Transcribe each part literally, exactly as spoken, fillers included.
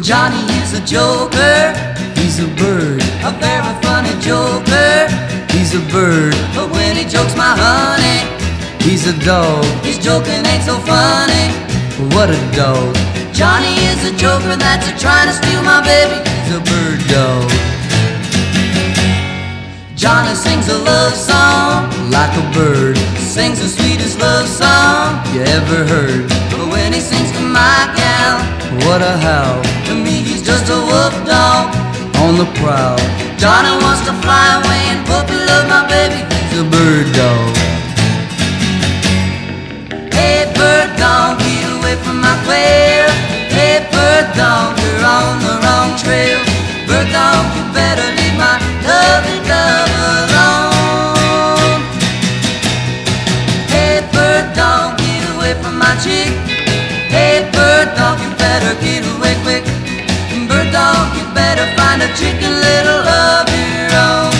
Johnny is a joker, he's a bird, a very funny joker. He's a bird, but when he jokes my honey, he's a dog. His joking ain't so funny. What a dog. Johnny is a joker that's a trying to steal my baby. He's a bird dog. Johnny sings a love song like a bird, sings the sweetest love song you ever heard. But when he sings to my gal, what a howl. To me he's just a wolf dog on the prowl. Johnny wants to fly away and puppy love my baby. He's a bird dog. Hey bird dog, get away from my quail. Hey bird dog, you're on the wrong trail. Bird dog, you better leave my lovely dove alone. Hey bird dog, get away from my chick. Hey bird dog, you better get away quick. Bird dog, you better find a chicken little of your own.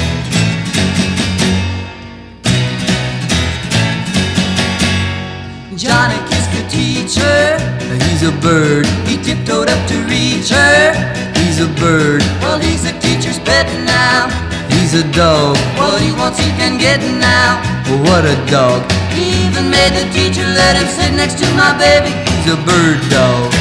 Johnny kissed the teacher, he's a bird. He tiptoed up to reach her, he's a bird. Well, he's a teacher's pet now. He's a dog, what he wants he can get now. What a dog. He even made the teacher let him sit next to my baby. He's a bird dog.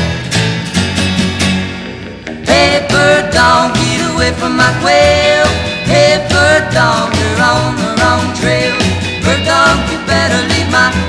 Hey bird dog, get away from my quail. Hey bird dog, you're on the wrong trail. Bird dog, you better leave my